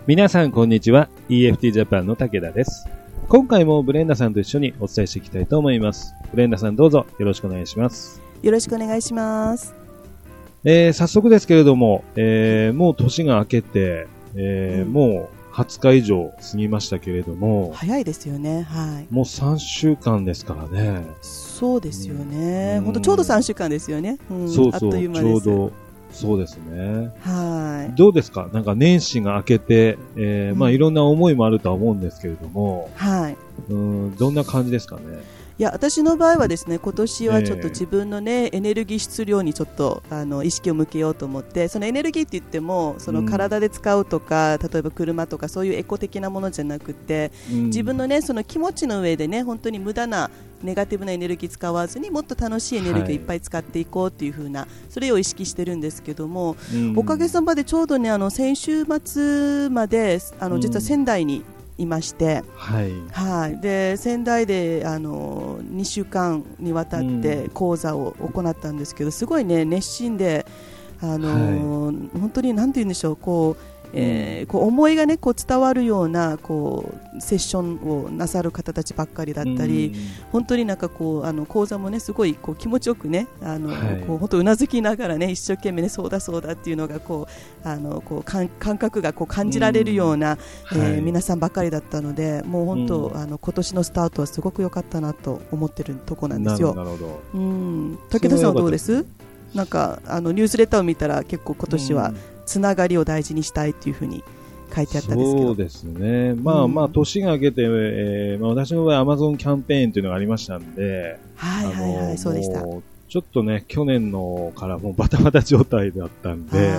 皆さんこんにちは。 EFT ジャパンの武田です。今回もブレンダさんと一緒にお伝えしていきたいと思います。ブレンダさんどうぞよろしくお願いします。 よろしくお願いします。 早速ですけれども、もう年が明けて、もう20日以上過ぎましたけれども、 早いですよね。はい。 もう3週間ですからね。 そうですよね。本当ちょうど3週間ですよね。 そうそう、 あっという間です。 ちょうどそうですね。 はい。 どうですか？なんか年始が明けて、まあいろんな思いもあるとは思うんですけれども、 はい。 どんな感じですかね？ いや、私の場合はですね、今年はちょっと自分のね、エネルギー質量にちょっと意識を向けようと思って、そのエネルギーって言ってもその体で使うとか、例えば車とかそういうエコ的なものじゃなくて、自分のねその気持ちの上でね、本当に無駄なネガティブなエネルギー使わずにもっと楽しいエネルギーをいっぱい使っていこうっていう風な、それを意識してるんですけども、おかげさまでちょうどね先週末まで実は仙台にいまして、で仙台で2週間にわたって講座を行ったんですけど、すごいね熱心で本当になんて言うんでしょう、こう思いがねこう伝わるようなこうセッションをなさる方たちばっかりだったり、本当になんかこう講座もねすごいこう気持ちよくねこう本当うなずきながらね一生懸命ねそうだそうだっていうのがこう感覚がこう感じられるような、皆さんばっかりだったので、もう本当今年のスタートはすごく良かったなと思ってるとこなんですよ。 なるほど。 武田さんはどうです？なんかニュースレターを見たら結構今年はつながりを大事にしたいというふうに書いてあったんですけど。 そうですね。まあ年が明けて、私の場合 Amazon キャンペーンというのがありましたんで、 そうでした。 ちょっとね去年のからもうバタバタ状態だったんで、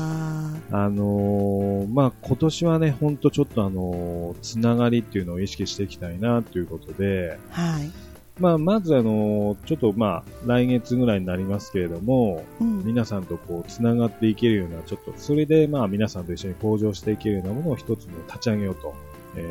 今年はね本当ちょっとつながりっていうのを意識していきたいなということで、まずちょっと来月ぐらいになりますけれども、皆さんとこうつながっていけるような、ちょっとそれで皆さんと一緒に向上していけるようなものを一つの立ち上げようと、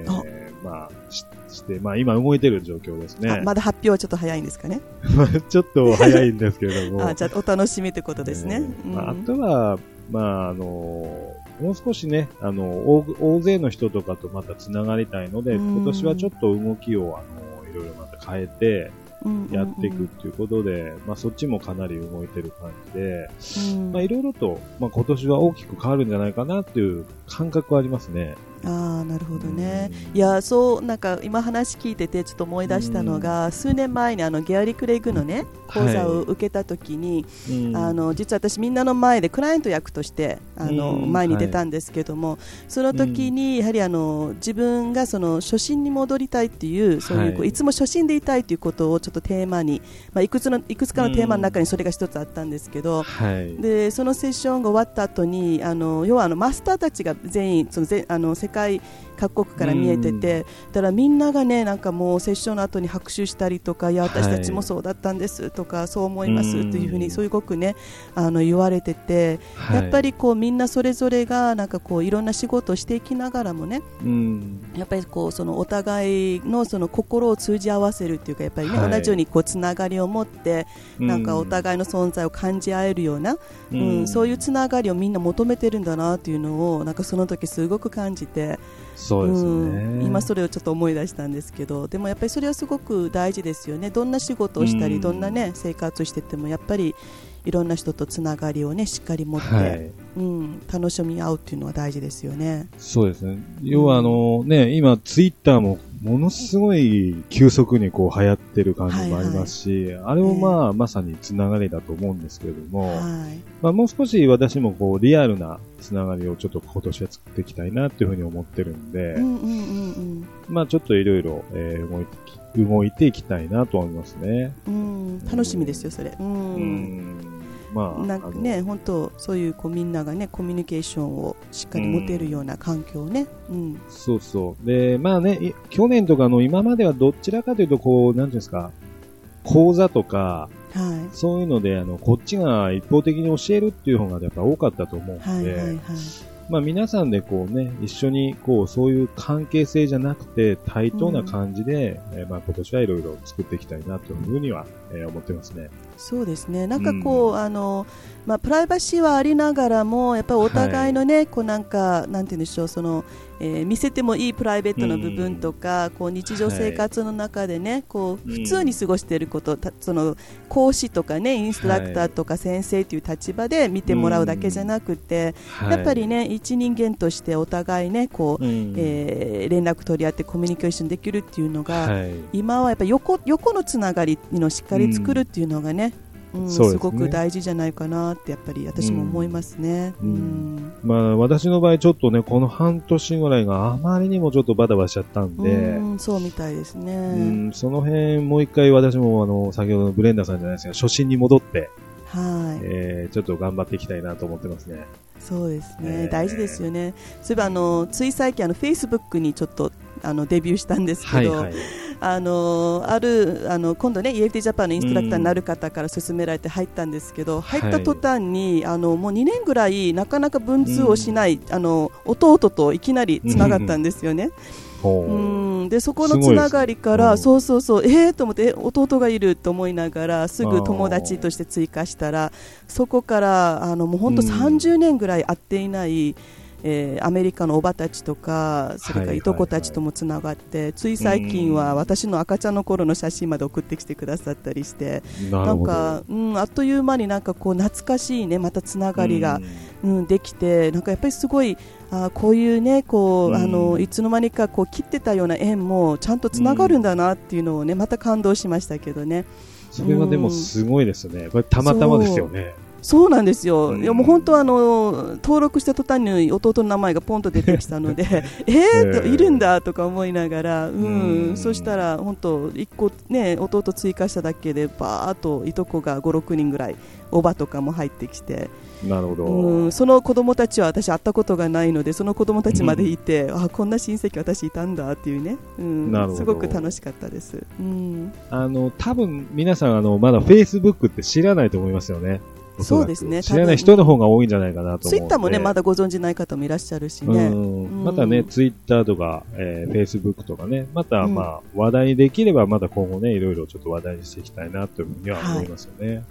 して今動いている状況ですね。 まだ発表はちょっと早いんですかね？ ちょっと早いんですけれども。 じゃあお楽しみということですね。 あとはもう少しね大勢の人とかとまたつながりたいので、今年はちょっと動きをいろいろまた変えてやっていくっていうことで、そっちもかなり動いてる感じで、いろいろと、今年は大きく変わるんじゃないかなっていう感覚はありますね。 なるほどね。いや、そうなんか今話聞いててちょっと思い出したのが、数年前にゲアリー・クレイグのね講座を受けた時に、実は私みんなの前でクライアント役として前に出たんですけども、その時にやはり自分がその初心に戻りたいっていう、そういういつも初心でいたいということをちょっとテーマに、いくつかのテーマの中にそれが一つあったんですけど、でそのセッションが終わった後に要はマスターたちが全員世界各国から見えてて、だからみんながねなんかもうセッションの後に拍手したりとか、いや私たちもそうだったんですとか、そう思いますというふうにすごくね言われてて、やっぱりこうみんなそれぞれがなんかこういろんな仕事をしていきながらもね、やっぱりこうそのお互いのその心を通じ合わせるっていうか、やっぱりね、同じようにこうつながりを持ってなんかお互いの存在を感じ合えるような、そういうつながりをみんな求めてるんだなっていうのをなんかその時すごく感じて、 そうですね、 今それをちょっと思い出したんですけど、でもやっぱりそれはすごく大事ですよね。どんな仕事をしたり、どんなね生活をしててもやっぱりいろんな人とつながりをねしっかり持って、楽しみ合うっていうのは大事ですよね。 そうですね。要は今ツイッターもものすごい急速にこう流行ってる感じもありますし、あれもまさにつながりだと思うんですけれども、もう少し私もこうリアルなつながりをちょっと今年は作っていきたいなっていうふうに思ってるんで、ちょっといろいろ動いていきたいなと思いますね。 楽しみですよそれ。なんかね、本当そういうみんながねコミュニケーションをしっかり持てるような環境をね、 そうそうで去年とか今まではどちらかというとこうなんていうんですか、講座とか、そういうのでこっちが一方的に教えるっていう方がやっぱ多かったと思うので、皆さんでこうね一緒にこうそういう関係性じゃなくて対等な感じで、今年はいろいろ作っていきたいなというふうには、思ってますね。 そうですね。なんかこう、プライバシーはありながらもやっぱりお互いのね、こうなんて言うんでしょう、見せてもいいプライベートの部分とか、こう日常生活の中でね、こう普通に過ごしていること、その講師とかね、インストラクターとか先生という立場で見てもらうだけじゃなくて、やっぱりね、一人間としてお互いね、こう、連絡取り合ってコミュニケーションできるっていうのが、今はやっぱり横のつながりのをしっかり作るっていうのがね、すごく大事じゃないかなってやっぱり私も思いますね。 私の場合ちょっとね、この半年ぐらいがあまりにもちょっとバタバタしちゃったんで、 そうみたいですね。 その辺もう一回私も先ほどのブレンダーさんじゃないですが、初心に戻って、ちょっと頑張っていきたいなと思ってますね。 そうですね、大事ですよね。そういえばつい最近Facebook にちょっとデビューしたんですけど、今度ね EFT ジャパンのインストラクターになる方から勧められて入ったんですけど、入った途端にもう2年ぐらいなかなか文通をしない、弟といきなりつながったんですよね。でそこのつながりから、そうと思って弟がいると思いながらすぐ友達として追加したら、そこからもう本当30年ぐらい会っていないアメリカのおばたちとか、それからいとこたちともつながって、つい最近は私の赤ちゃんの頃の写真まで送ってきてくださったりして、なんか、あっという間になんかこう懐かしいね、またつながりが、できて、なんかやっぱりすごいこういうね、こういつの間にかこう切ってたような縁もちゃんとつながるんだなっていうのをね、また感動しましたけどね。 それはでもすごいですね。これたまたまですよね。 そうなんですよ。いやもう本当登録した途端に弟の名前がポンと出てきたのでいるんだとか思いながら、そしたら本当1個ね、弟追加しただけでバーっといとこが5、6人ぐらい、おばとかも入ってきて、 なるほど。 その子供たちは私会ったことがないので、その子供たちまでいて、こんな親戚私いたんだっていうね、すごく楽しかったです。 多分皆さんまだ Facebook って知らないと思いますよね。 そうですね。 知らない人の方が多いんじゃないかなと思う。 ツイッターもね、まだご存じない方もいらっしゃるしね。 またね、ツイッターとか、フェイスブックとかね、また話題にできれば、また今後ね、いろいろちょっと話題にしていきたいなというふうには思いますよね。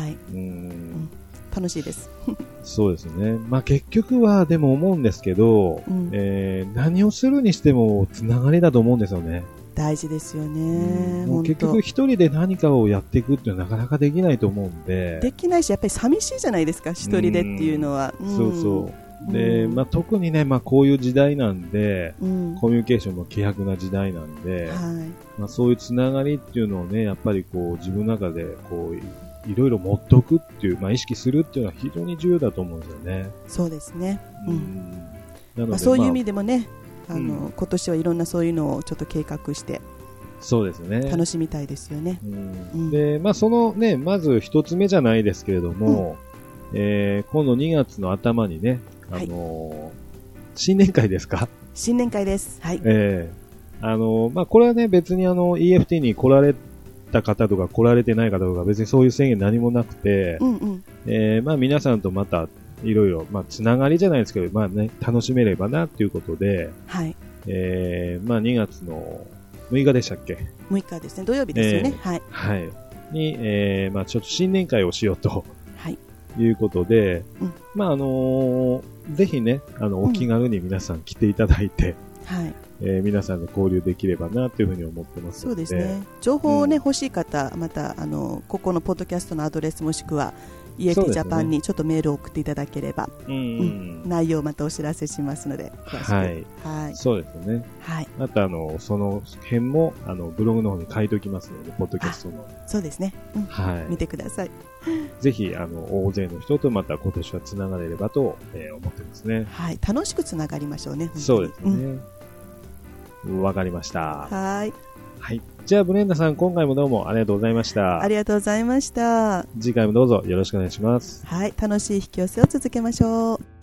楽しいです。 そうですね。結局はでも思うんですけど、何をするにしてもつながりだと思うんですよね。 大事ですよね。 もう結局一人で何かをやっていくっていうのはなかなかできないと思うんで。 できないし、やっぱり寂しいじゃないですか、一人でっていうのは。 で、特にね、こういう時代なんで、コミュニケーションも希薄な時代なんで、そういうつながりっていうのをね、やっぱりこう自分の中でこういろいろ持っとくっていう、意識するっていうのは非常に重要だと思うんですよね。 そうですね。そういう意味でもね、今年はいろんなそういうのをちょっと計画してそうですね、 楽しみたいですよね。 で、そのね、まず一つ目じゃないですけれども、今度2月の頭にね、新年会ですか？ 新年会です。はい。 これはね、別にEFT に来られた方とか来られてない方とか別にそういう制限何もなくて、皆さんとまたいろいろ、つながりじゃないですけど、ね、楽しめればなということで、2月の6日でしたっけ ？6日ですね。土曜日ですよね。 に、ちょっと新年会をしようと、いうことで、ぜひね、お気軽に皆さん来ていただいて、皆さんで交流できればなというふうに思ってますので。 そうですね。情報をね、欲しい方、またここのポッドキャストのアドレスもしくはEFT ジャパンにちょっとメールを送っていただければ、内容をまたお知らせしますので、詳しく。 そうですね。またその辺もブログの方に書いておきますので、ポッドキャストの。 そうですね。見てください。 ぜひ大勢の人とまた今年はつながれればと思ってますね。 楽しくつながりましょうね。 そうですね。わかりました。 はい。 じゃあブレンダさん、今回もどうもありがとうございました。 ありがとうございました。 次回もどうぞよろしくお願いします。 楽しい引き寄せを続けましょう。